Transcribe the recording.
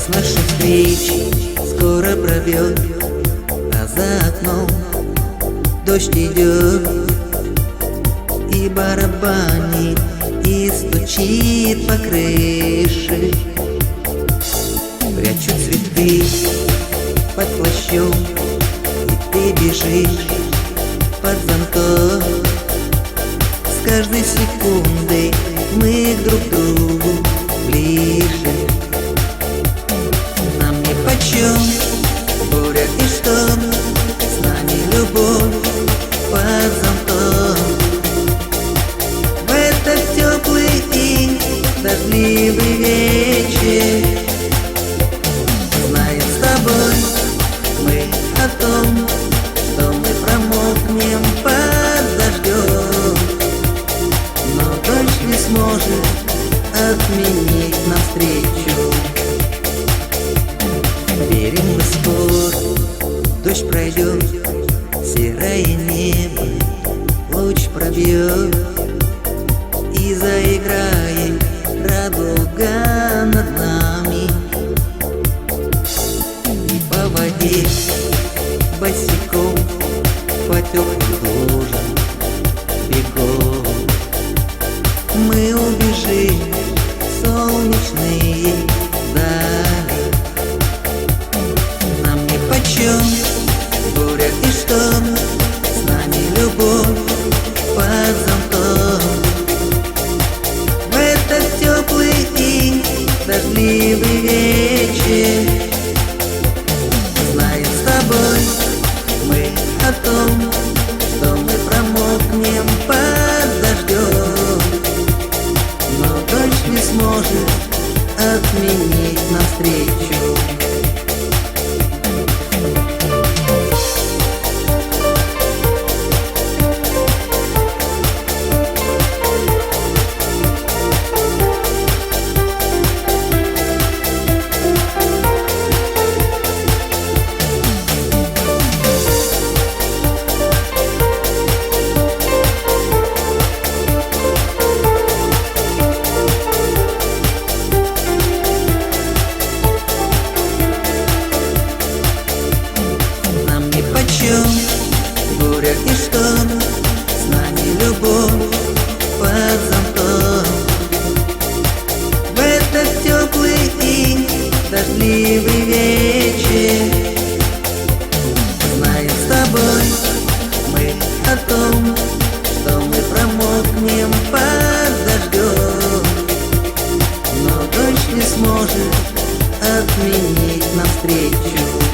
Час нашей встречи скоро пробьет, а за окном дождь идет и барабанит, и стучит по крыше. Прячу цветы под плащом, и ты бежишь под зонтом. С каждой секундой мы друг к другу ближе. Нам нипочем буря и шторм, с нами любовь под зонтом. В этот теплый и дождливый вечер знаем с тобой мы о том, что мы промокнем под дождем, но дождь не сможет отменить навстречу. Верим мы скоро, дождь пройдет, серое небо луч пробьет, и заиграет радуга над нами. И по воде босиком по теплым лужам бегом мы убежим в солнечные дали. Нам нипочем буря и шторм, с нами любовь под зонтом. В этот теплый и дождливый вечер знаем с тобой мы о том, что мы промокнем под дождем, но дождь не сможет отменить навстречу. Буря и шторм, с нами любовь под зонтом. В этот теплый и дождливый вечер знаем с тобой мы о том, что мы промокнем под дождем, но дождь не сможет отменить навстречу.